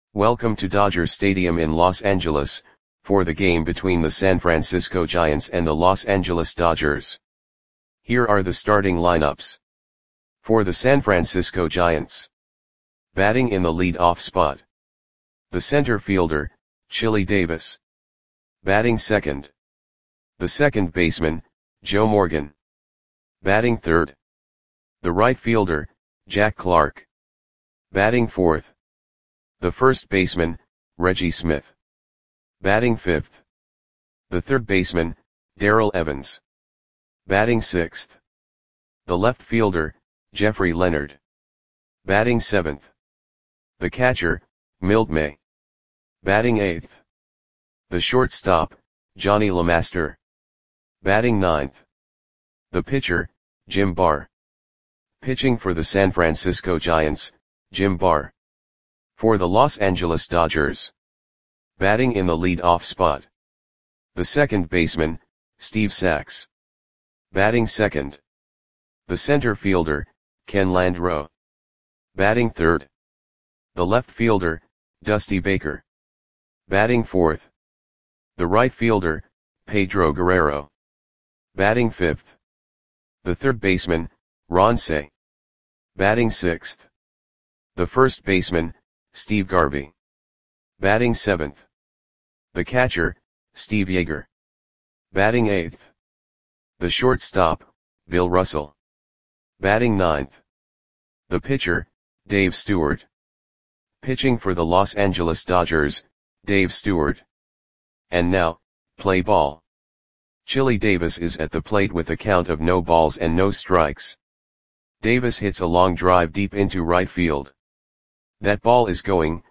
Welcome to Dodger Stadium in Los Angeles, for the game between the San Francisco Giants and the Los Angeles Dodgers. Here are the starting lineups. For the San Francisco Giants. Batting in the lead-off spot. The center fielder, Chili Davis. Batting second. The second baseman, Joe Morgan. Batting third. The right fielder, Jack Clark. Batting fourth. The first baseman, Reggie Smith. Batting fifth. The third baseman, Darrell Evans. Batting sixth. The left fielder, Jeffrey Leonard. Batting seventh. The catcher, Milt May. Batting eighth. The shortstop, Johnny LeMaster. Batting ninth. The pitcher, Jim Barr. Pitching for the San Francisco Giants, Jim Barr. For the Los Angeles Dodgers. Batting in the lead-off spot. The second baseman, Steve Sax. Batting second. The center fielder, Ken Landreaux. Batting third. The left fielder, Dusty Baker. Batting fourth. The right fielder, Pedro Guerrero. Batting fifth. The third baseman, Ron Cey. Batting sixth. The first baseman, Steve Garvey. Batting seventh. The catcher, Steve Yeager. Batting eighth. The shortstop, Bill Russell. Batting ninth. The pitcher, Dave Stewart. Pitching for the Los Angeles Dodgers, Dave Stewart. And now, play ball. Chili Davis is at the plate with a count of no balls and no strikes. Davis hits a long drive deep into right field. That ball is gone.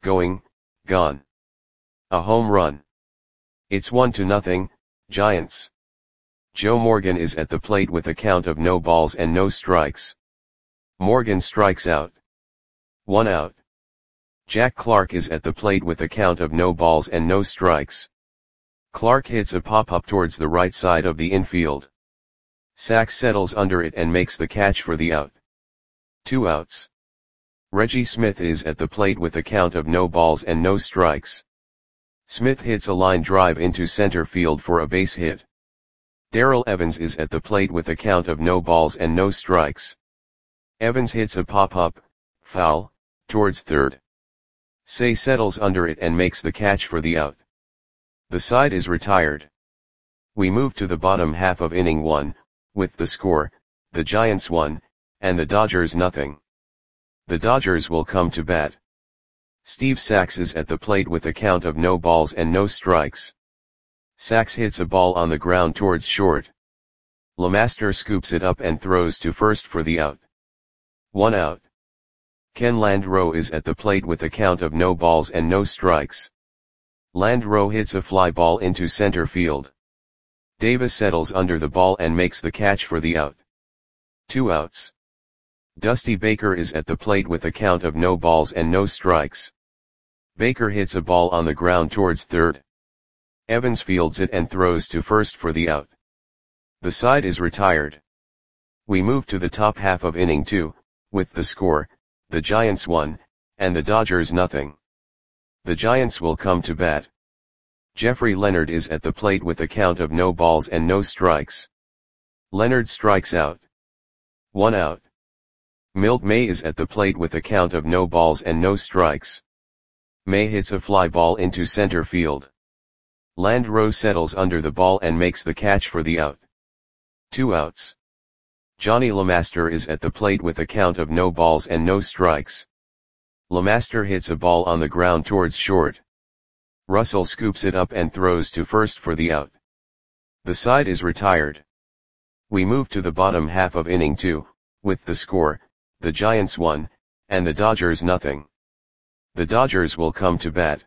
A home run. It's 1-0, Giants. Joe Morgan is at the plate with a count of no balls and no strikes. Morgan strikes out. 1 out. Jack Clark is at the plate with a count of no balls and no strikes. Clark hits a pop-up towards the right side of the infield. Sax settles under it and makes the catch for the out. 2 outs. Reggie Smith is at the plate with a count of no balls and no strikes. Smith hits a line drive into center field for a base hit. Darrell Evans is at the plate with a count of no balls and no strikes. Evans hits a pop-up, foul, towards third. Cey settles under it and makes the catch for the out. The side is retired. We move to the bottom half of inning 1, with the score, the Giants 1, and the Dodgers nothing. The Dodgers will come to bat. Steve Sax is at the plate with a count of no balls and no strikes. Sax hits a ball on the ground towards short. LeMaster scoops it up and throws to first for the out. 1 out. Ken Landreaux is at the plate with a count of no balls and no strikes. Landreaux hits a fly ball into center field. Davis settles under the ball and makes the catch for the out. 2 outs. Dusty Baker is at the plate with a count of no balls and no strikes. Baker hits a ball on the ground towards third. Evans fields it and throws to first for the out. The side is retired. We move to the top half of inning 2, with the score, the Giants 1, and the Dodgers nothing. The Giants will come to bat. Jeffrey Leonard is at the plate with a count of no balls and no strikes. Leonard strikes out. 1 out. Milt May is at the plate with a count of no balls and no strikes. May hits a fly ball into center field. Landreaux settles under the ball and makes the catch for the out. 2 outs. Johnny LeMaster is at the plate with a count of no balls and no strikes. LeMaster hits a ball on the ground towards short. Russell scoops it up and throws to first for the out. The side is retired. We move to the bottom half of inning 2, with the score, the Giants 1, and the Dodgers nothing. The Dodgers will come to bat.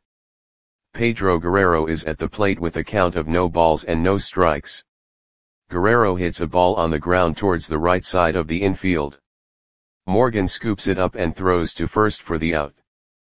Pedro Guerrero is at the plate with a count of no balls and no strikes. Guerrero hits a ball on the ground towards the right side of the infield. Morgan scoops it up and throws to first for the out.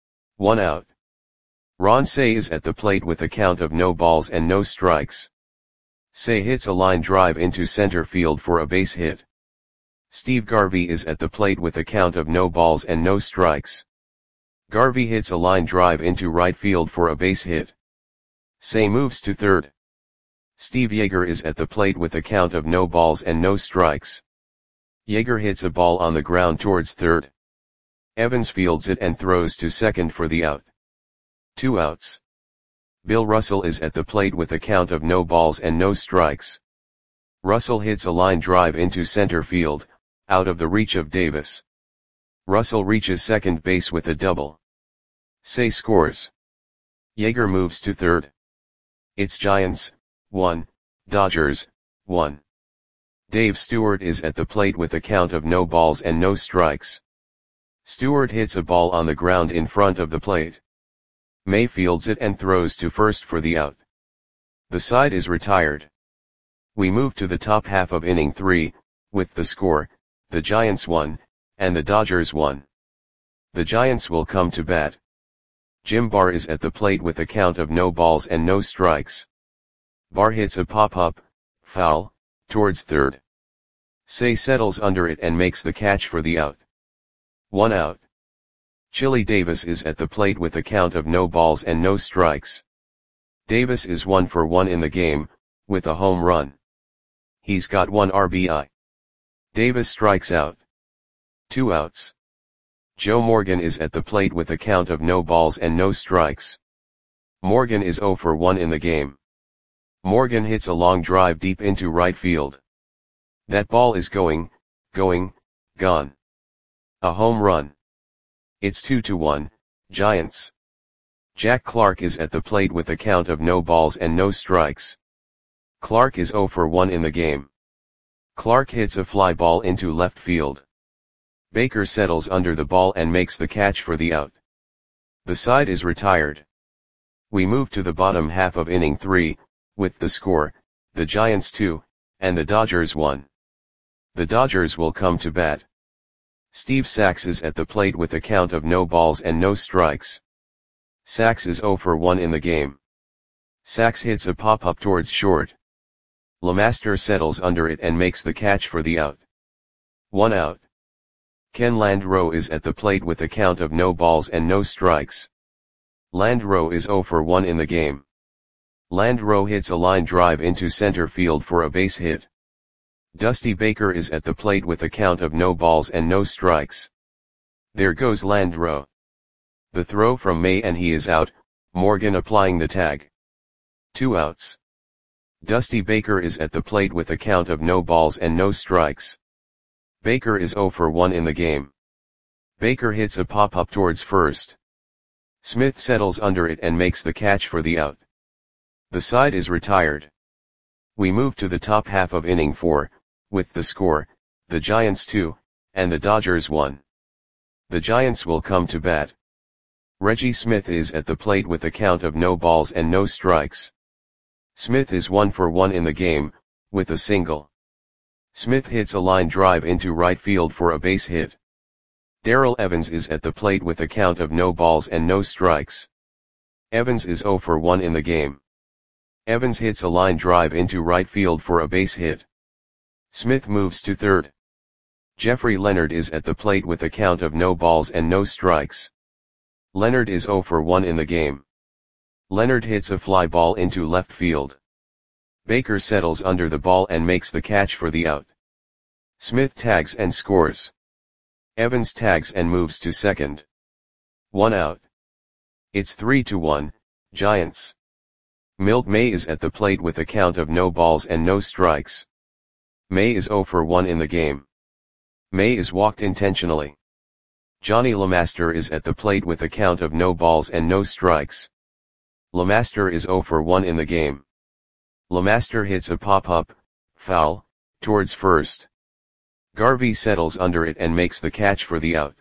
1 out. Ron Cey is at the plate with a count of no balls and no strikes. Cey hits a line drive into center field for a base hit. Steve Garvey is at the plate with a count of no balls and no strikes. Garvey hits a line drive into right field for a base hit. Say moves to third. Steve Yeager is at the plate with a count of no balls and no strikes. Yeager hits a ball on the ground towards third. Evans fields it and throws to second for the out. 2 outs. Bill Russell is at the plate with a count of no balls and no strikes. Russell hits a line drive into center field, out of the reach of Davis. Russell reaches second base with a double. Say scores. Yeager moves to third. It's Giants, 1, Dodgers, 1. Dave Stewart is at the plate with a count of no balls and no strikes. Stewart hits a ball on the ground in front of the plate. May fields it and throws to first for the out. The side is retired. We move to the top half of inning 3, with the score, the Giants 1, and the Dodgers 1. The Giants will come to bat. Jim Barr is at the plate with a count of no balls and no strikes. Barr hits a pop-up, foul, towards third. Say settles under it and makes the catch for the out. 1 out. Chili Davis is at the plate with a count of no balls and no strikes. Davis is 1 for 1 in the game, with a home run. He's got 1 RBI. Davis strikes out. 2 outs. Joe Morgan is at the plate with a count of no balls and no strikes. Morgan is 0 for 1 in the game. Morgan hits a long drive deep into right field. That ball is gone. A home run. It's 2-1, Giants. Jack Clark is at the plate with a count of no balls and no strikes. Clark is 0 for 1 in the game. Clark hits a fly ball into left field. Baker settles under the ball and makes the catch for the out. The side is retired. We move to the bottom half of inning 3, with the score, the Giants 2, and the Dodgers 1. The Dodgers will come to bat. Steve Sax is at the plate with a count of no balls and no strikes. Sax is 0 for 1 in the game. Sax hits a pop-up towards short. LeMaster settles under it and makes the catch for the out. 1 out. Ken Landreau is at the plate with a count of no balls and no strikes. Landreau is 0 for 1 in the game. Landreau hits a line drive into center field for a base hit. Dusty Baker is at the plate with a count of no balls and no strikes. There goes Landreau. The throw from May and he is out, Morgan applying the tag. 2 outs. Dusty Baker is at the plate with a count of no balls and no strikes. Baker is 0 for 1 in the game. Baker hits a pop-up towards first. Smith settles under it and makes the catch for the out. The side is retired. We move to the top half of inning 4, with the score, the Giants 2, and the Dodgers 1. The Giants will come to bat. Reggie Smith is at the plate with a count of no balls and no strikes. Smith is 1 for 1 in the game, with a single. Smith hits a line drive into right field for a base hit. Darrell Evans is at the plate with a count of no balls and no strikes. Evans is 0 for 1 in the game. Evans hits a line drive into right field for a base hit. Smith moves to third. Jeffrey Leonard is at the plate with a count of no balls and no strikes. Leonard is 0 for 1 in the game. Leonard hits a fly ball into left field. Baker settles under the ball and makes the catch for the out. Smith tags and scores. Evans tags and moves to second. 1 out. It's 3-1, Giants. Milt May is at the plate with a count of no balls and no strikes. May is 0 for 1 in the game. May is walked intentionally. Johnny LeMaster is at the plate with a count of no balls and no strikes. LeMaster is 0 for 1 in the game. LeMaster hits a pop-up, foul, towards first. Garvey settles under it and makes the catch for the out.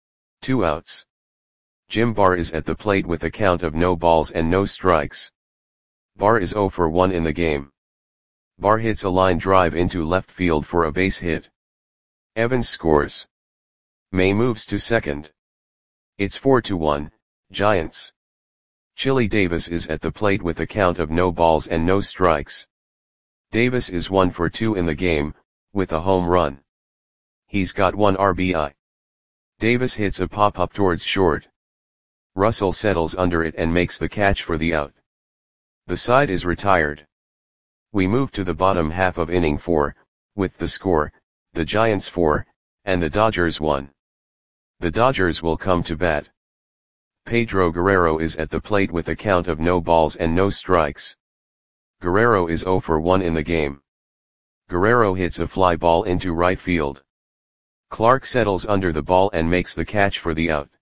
2 outs. Jim Barr is at the plate with a count of no balls and no strikes. Barr is 0 for 1 in the game. Barr hits a line drive into left field for a base hit. Evans scores. May moves to second. It's 4-1, Giants. Chili Davis is at the plate with a count of no balls and no strikes. Davis is 1 for 2 in the game, with a home run. He's got 1 RBI. Davis hits a pop-up towards short. Russell settles under it and makes the catch for the out. The side is retired. We move to the bottom half of inning 4, with the score, the Giants 4, and the Dodgers 1. The Dodgers will come to bat. Pedro Guerrero is at the plate with a count of no balls and no strikes. Guerrero is 0 for 1 in the game. Guerrero hits a fly ball into right field. Clark settles under the ball and makes the catch for the out.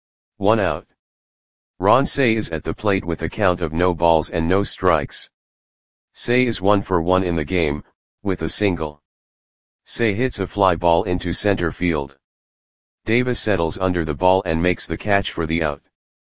1 out. Ron Cey is at the plate with a count of no balls and no strikes. Cey is 1 for 1 in the game, with a single. Cey hits a fly ball into center field. Davis settles under the ball and makes the catch for the out.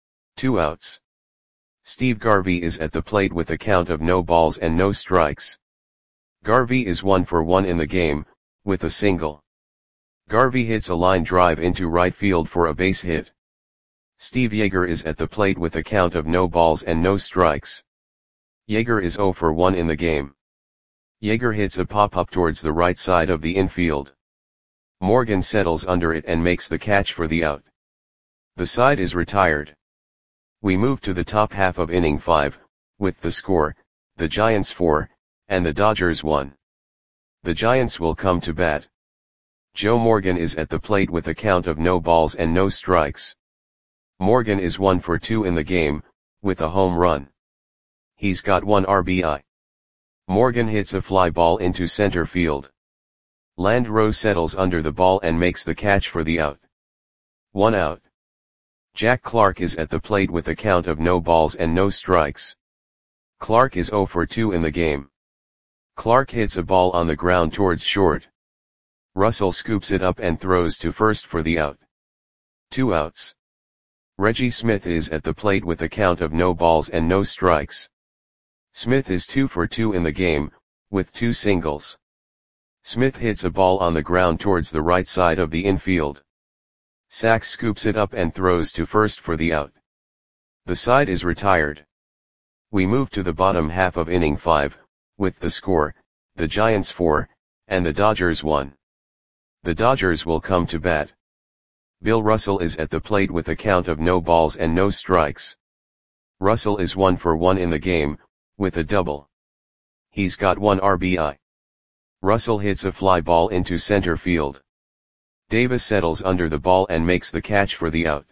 2 outs. Steve Garvey is at the plate with a count of no balls and no strikes. Garvey is 1 for 1 in the game, with a single. Garvey hits a line drive into right field for a base hit. Steve Yeager is at the plate with a count of no balls and no strikes. Yeager is 0 for 1 in the game. Yeager hits a pop-up towards the right side of the infield. Morgan settles under it and makes the catch for the out. The side is retired. We move to the top half of inning 5, with the score, the Giants 4, and the Dodgers 1. The Giants will come to bat. Joe Morgan is at the plate with a count of no balls and no strikes. Morgan is 1 for 2 in the game, with a home run. He's got 1 RBI. Morgan hits a fly ball into center field. Landreau settles under the ball and makes the catch for the out. 1 out. Jack Clark is at the plate with a count of no balls and no strikes. Clark is 0 for 2 in the game. Clark hits a ball on the ground towards short. Russell scoops it up and throws to first for the out. 2 outs. Reggie Smith is at the plate with a count of no balls and no strikes. Smith is 2 for 2 in the game, with 2 singles. Smith hits a ball on the ground towards the right side of the infield. Sachs scoops it up and throws to first for the out. The side is retired. We move to the bottom half of inning 5, with the score, the Giants 4, and the Dodgers 1. The Dodgers will come to bat. Bill Russell is at the plate with a count of no balls and no strikes. Russell is 1 for 1 in the game, with a double. He's got 1 RBI. Russell hits a fly ball into center field. Davis settles under the ball and makes the catch for the out.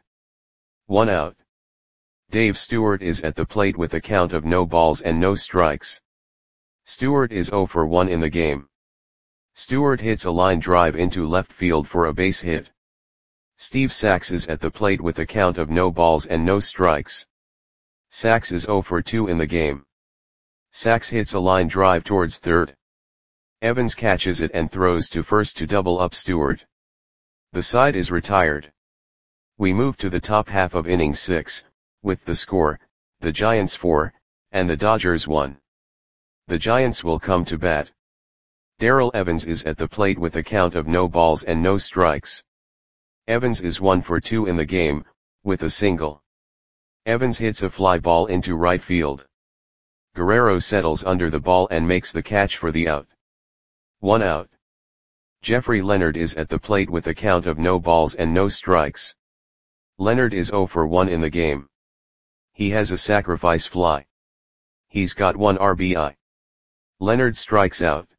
1 out. Dave Stewart is at the plate with a count of no balls and no strikes. Stewart is 0 for 1 in the game. Stewart hits a line drive into left field for a base hit. Steve Sachs is at the plate with a count of no balls and no strikes. Sachs is 0 for 2 in the game. Sachs hits a line drive towards third. Evans catches it and throws to first to double up Stewart. The side is retired. We move to the top half of inning 6, with the score, the Giants 4, and the Dodgers 1. The Giants will come to bat. Darrell Evans is at the plate with a count of no balls and no strikes. Evans is 1 for 2 in the game, with a single. Evans hits a fly ball into right field. Guerrero settles under the ball and makes the catch for the out. 1 out. Jeffrey Leonard is at the plate with a count of no balls and no strikes. Leonard is 0 for 1 in the game. He has a sacrifice fly. He's got 1 RBI. Leonard strikes out.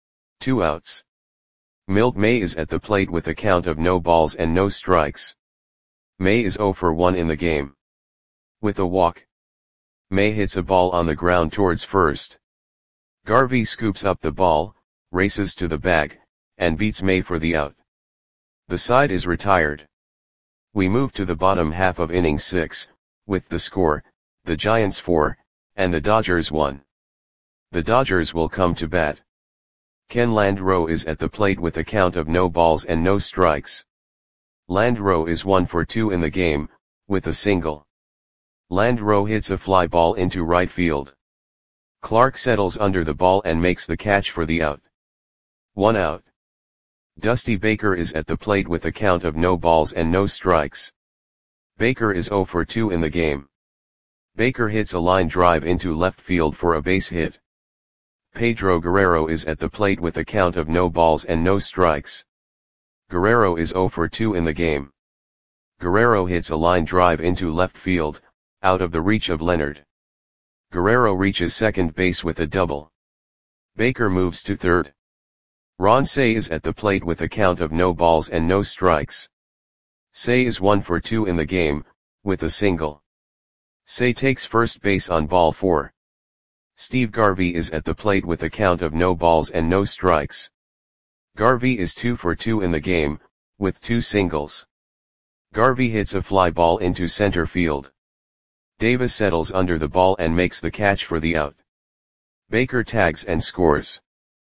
2 outs. Milt May is at the plate with a count of no balls and no strikes. May is 0 for 1 in the game. With a walk. May hits a ball on the ground towards first. Garvey scoops up the ball, races to the bag, and beats May for the out. The side is retired. We move to the bottom half of inning 6, with the score, the Giants 4, and the Dodgers 1. The Dodgers will come to bat. Ken Landreau is at the plate with a count of no balls and no strikes. Landreau is 1 for 2 in the game, with a single. Landreau hits a fly ball into right field. Clark settles under the ball and makes the catch for the out. 1 out. Dusty Baker is at the plate with a count of no balls and no strikes. Baker is 0 for 2 in the game. Baker hits a line drive into left field for a base hit. Pedro Guerrero is at the plate with a count of no balls and no strikes. Guerrero is 0 for 2 in the game. Guerrero hits a line drive into left field, out of the reach of Leonard. Guerrero reaches second base with a double. Baker moves to third. Ron Cey is at the plate with a count of no balls and no strikes. Cey is 1 for 2 in the game, with a single. Cey takes first base on ball 4. Steve Garvey is at the plate with a count of no balls and no strikes. Garvey is 2 for 2 in the game, with 2 singles. Garvey hits a fly ball into center field. Davis settles under the ball and makes the catch for the out. Baker tags and scores.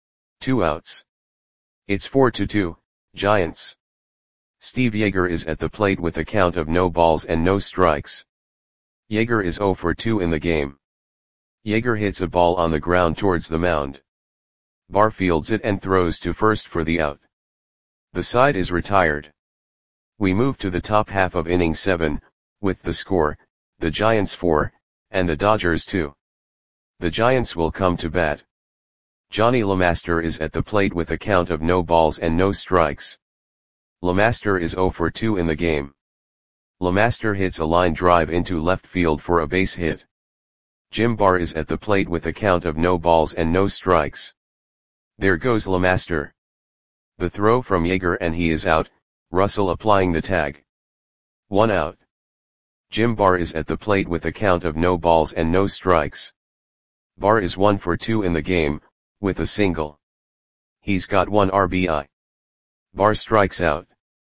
2 outs. It's 4-2, Giants. Steve Yeager is at the plate with a count of no balls and no strikes. Yeager is 0 for 2 in the game. Yeager hits a ball on the ground towards the mound. Barr fields it and throws to first for the out. The side is retired. We move to the top half of inning 7, with the score, the Giants 4, and the Dodgers 2. The Giants will come to bat. Johnny LeMaster is at the plate with a count of no balls and no strikes. LeMaster is 0 for 2 in the game. LeMaster hits a line drive into left field for a base hit. Jim Barr is at the plate with a count of no balls and no strikes. There goes LeMaster. The throw from Yeager and he is out, Russell applying the tag. 1 out. Jim Barr is at the plate with a count of no balls and no strikes. Barr is 1 for 2 in the game, with a single. He's got 1 RBI. Barr strikes out.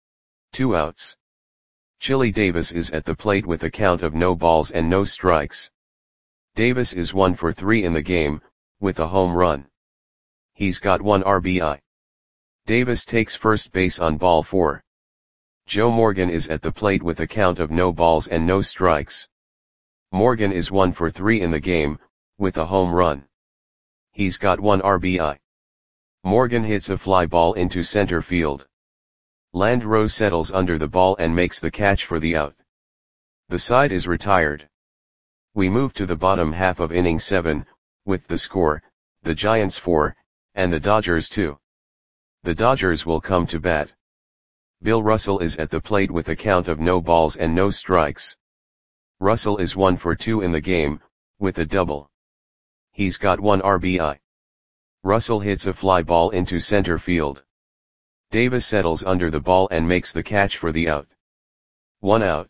2 outs. Chili Davis is at the plate with a count of no balls and no strikes. Davis is 1 for 3 in the game, with a home run. He's got 1 RBI. Davis takes first base on ball 4. Joe Morgan is at the plate with a count of no balls and no strikes. Morgan is 1 for 3 in the game, with a home run. He's got 1 RBI. Morgan hits a fly ball into center field. Landreau settles under the ball and makes the catch for the out. The side is retired. We move to the bottom half of inning 7, with the score, the Giants 4, and the Dodgers 2. The Dodgers will come to bat. Bill Russell is at the plate with a count of no balls and no strikes. Russell is 1 for 2 in the game, with a double. He's got 1 RBI. Russell hits a fly ball into center field. Davis settles under the ball and makes the catch for the out. 1 out.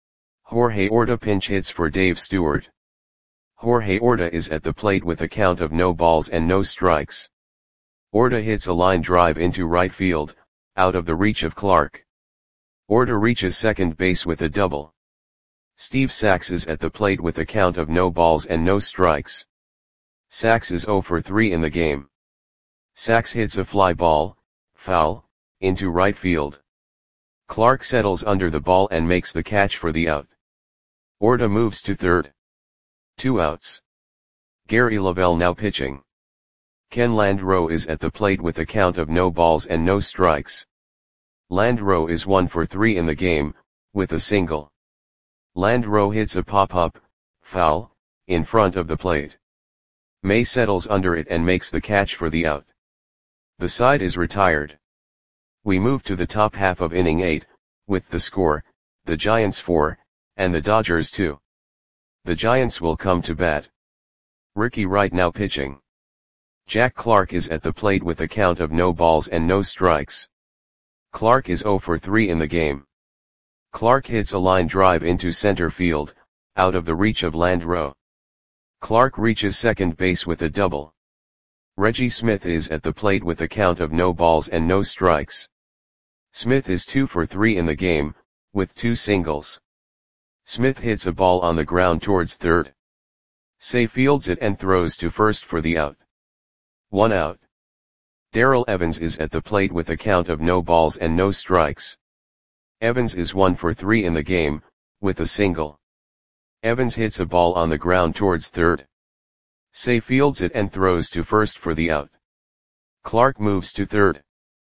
Jorge Orta pinch hits for Dave Stewart. Jorge Orta is at the plate with a count of no balls and no strikes. Orta hits a line drive into right field, out of the reach of Clark. Orta reaches second base with a double. Steve Sax is at the plate with a count of no balls and no strikes. Sax is 0 for 3 in the game. Sax hits a fly ball, foul, into right field. Clark settles under the ball and makes the catch for the out. Orta moves to third. 2 outs. Gary Lavelle now pitching. Ken Landreau is at the plate with a count of no balls and no strikes. Landreau is 1 for 3 in the game, with a single. Landreau hits a pop-up, foul, in front of the plate. May settles under it and makes the catch for the out. The side is retired. We move to the top half of inning 8, with the score, the Giants 4, and the Dodgers 2. The Giants will come to bat. Ricky Wright now pitching. Jack Clark is at the plate with a count of no balls and no strikes. Clark is 0 for 3 in the game. Clark hits a line drive into center field, out of the reach of Landreau. Clark reaches second base with a double. Reggie Smith is at the plate with a count of no balls and no strikes. Smith is 2 for 3 in the game, with 2 singles. Smith hits a ball on the ground towards third. Cey fields it and throws to first for the out. 1 out. Darrell Evans is at the plate with a count of no balls and no strikes. Evans is 1 for 3 in the game, with a single. Evans hits a ball on the ground towards third. Cey fields it and throws to first for the out. Clark moves to third.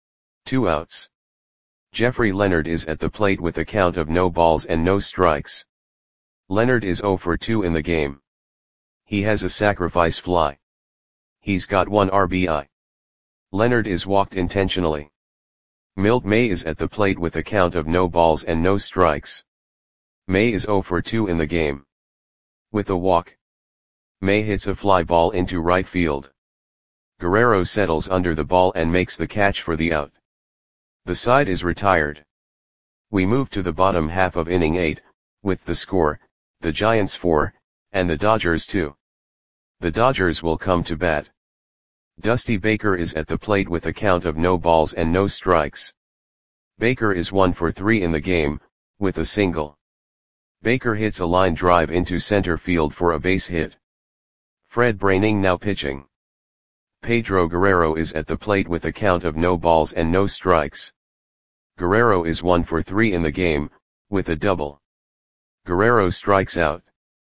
2 outs. Jeffrey Leonard is at the plate with a count of no balls and no strikes. Leonard is 0 for 2 in the game. He has a sacrifice fly. He's got 1 RBI. Leonard is walked intentionally. Milt May is at the plate with a count of no balls and no strikes. May is 0 for 2 in the game. With a walk, May hits a fly ball into right field. Guerrero settles under the ball and makes the catch for the out. The side is retired. We move to the bottom half of inning 8, with the score, the Giants 4, and the Dodgers 2. The Dodgers will come to bat. Dusty Baker is at the plate with a count of no balls and no strikes. Baker is 1 for 3 in the game, with a single. Baker hits a line drive into center field for a base hit. Fred Braining now pitching. Pedro Guerrero is at the plate with a count of no balls and no strikes. Guerrero is 1 for 3 in the game, with a double. Guerrero strikes out.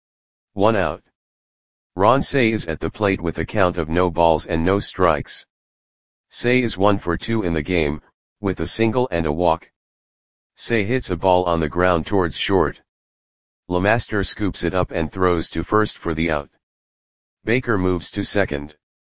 1 out. Ron Cey is at the plate with a count of no balls and no strikes. Cey is 1 for 2 in the game, with a single and a walk. Cey hits a ball on the ground towards short. LeMaster scoops it up and throws to first for the out. Baker moves to second.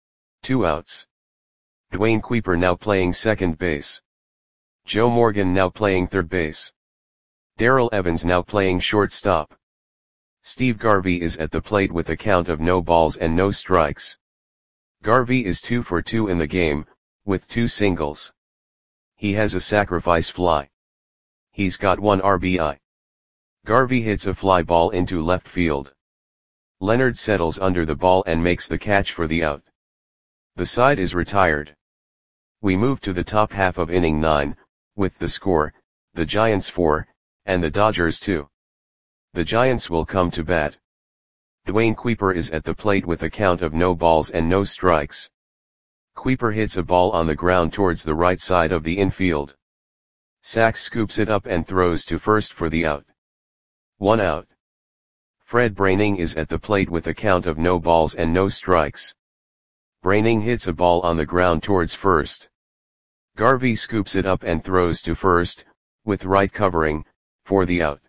2 outs. Dwayne Kuiper now playing second base. Joe Morgan now playing third base. Darrell Evans now playing shortstop. Steve Garvey is at the plate with a count of no balls and no strikes. Garvey is 2 for 2 in the game, with 2 singles. He has a sacrifice fly. He's got 1 RBI. Garvey hits a fly ball into left field. Leonard settles under the ball and makes the catch for the out. The side is retired. We move to the top half of inning 9, with the score, the Giants 4, and the Dodgers 2. The Giants will come to bat. Dwayne Kuiper is at the plate with a count of no balls and no strikes. Kuiper hits a ball on the ground towards the right side of the infield. Sachs scoops it up and throws to first for the out. 1 out. Fred Braining is at the plate with a count of no balls and no strikes. Braining hits a ball on the ground towards first. Garvey scoops it up and throws to first, with right covering, for the out.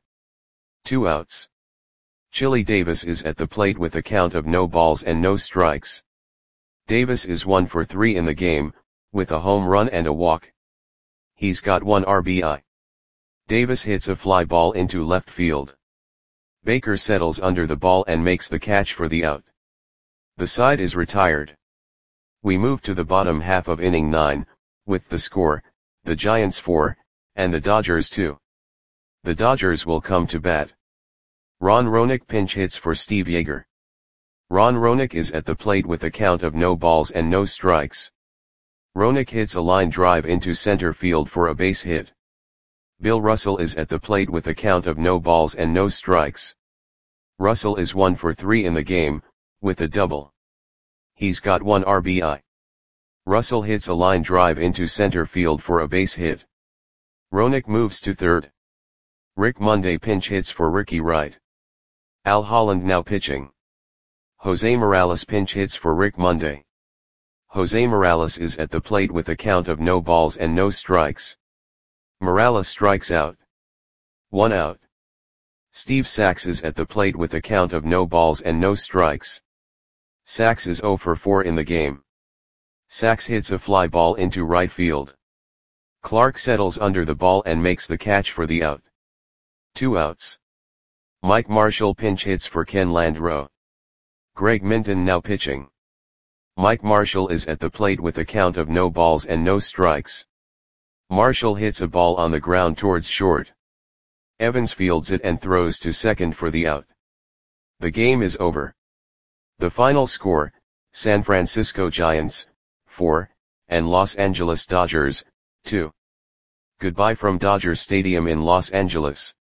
2 outs. Chili Davis is at the plate with a count of no balls and no strikes. Davis is 1 for 3 in the game, with a home run and a walk. He's got 1 RBI. Davis hits a fly ball into left field. Baker settles under the ball and makes the catch for the out. The side is retired. We move to the bottom half of inning 9, with the score, the Giants 4, and the Dodgers 2. The Dodgers will come to bat. Ron Roenick pinch hits for Steve Yeager. Ron Roenick is at the plate with a count of no balls and no strikes. Roenick hits a line drive into center field for a base hit. Bill Russell is at the plate with a count of no balls and no strikes. Russell is 1 for 3 in the game, with a double. He's got 1 RBI. Russell hits a line drive into center field for a base hit. Roenick moves to third. Rick Monday pinch hits for Ricky Wright. Al Holland now pitching. Jose Morales pinch hits for Rick Monday. Jose Morales is at the plate with a count of no balls and no strikes. Morales strikes out. 1 out. Steve Sachs is at the plate with a count of no balls and no strikes. Sachs is 0 for 4 in the game. Sachs hits a fly ball into right field. Clark settles under the ball and makes the catch for the out. 2 outs. Mike Marshall pinch hits for Ken Landreau. Greg Minton now pitching. Mike Marshall is at the plate with a count of no balls and no strikes. Marshall hits a ball on the ground towards short. Evans fields it and throws to second for the out. The game is over. The final score, San Francisco Giants, 4, and Los Angeles Dodgers, 2. Goodbye from Dodger Stadium in Los Angeles.